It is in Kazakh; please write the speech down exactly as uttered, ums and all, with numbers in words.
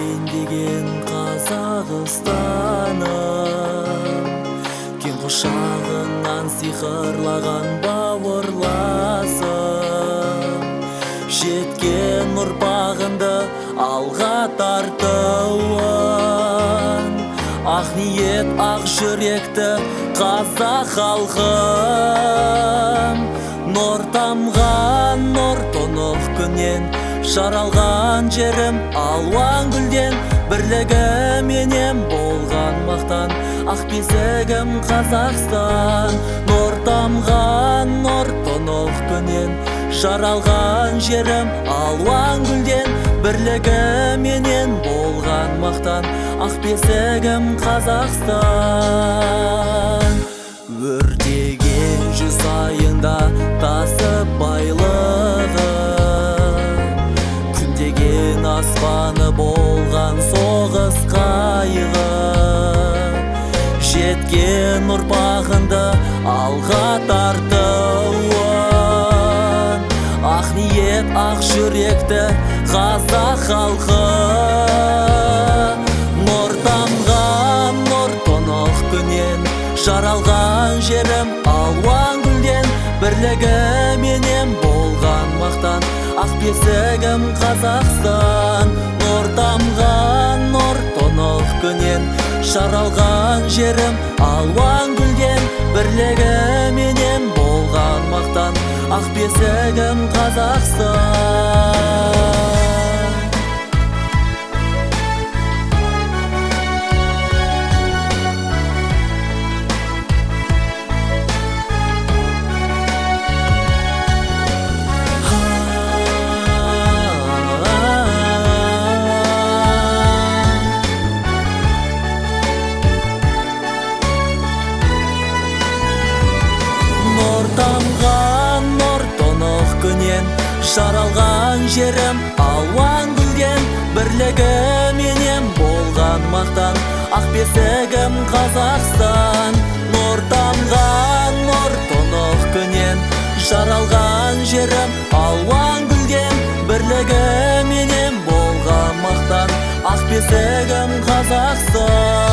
деген Қазақстаным, кең құшағыңнан сиқырлаған бауырласым, жеткен ұрпағыңды алға тартуын, ақ ниет, ақ жүректі қазақ халқым. Нұр тамған, нұр тұнық күннен жаралған жерім алуан гүлден, бірлігіменен болған мақтан, ақ бесігім Қазақстан. Нұр тамған, нұр тұнық күннен жаралған жерім алуан гүлден, бірлігіменен болған мақтан, ақ бесігім Қазақстан. Өртеген жүз айында тасып байлығы, күндеген аспаны болған соғыс қайғы, жеткен ұрпағыңды алға тартуын, ақ ниет, ақ жүректі қазақ халқы. Нұр тамған, нұр тұнық күннен жаралған жерім алуан гүлден, бірлігіменен болған мақтан, ақ бесігім Қазақстан. Нұр тамған, нұр тұнық күннен жаралған жерім алуан гүлден, бірлігіменен болған мақтан, ақ бесігім Қазақстан. Тамған нұр тұнық күннен жаралған жерім алуан гүлден, бірлігіменен болған мақтан, ақ бесігім Қазақстан. Нұр тамған, нұр тұнық күннен жаралған жерім алуан гүлден, бірлігіменен болған мақтан, ақ бесігім Қазақстан.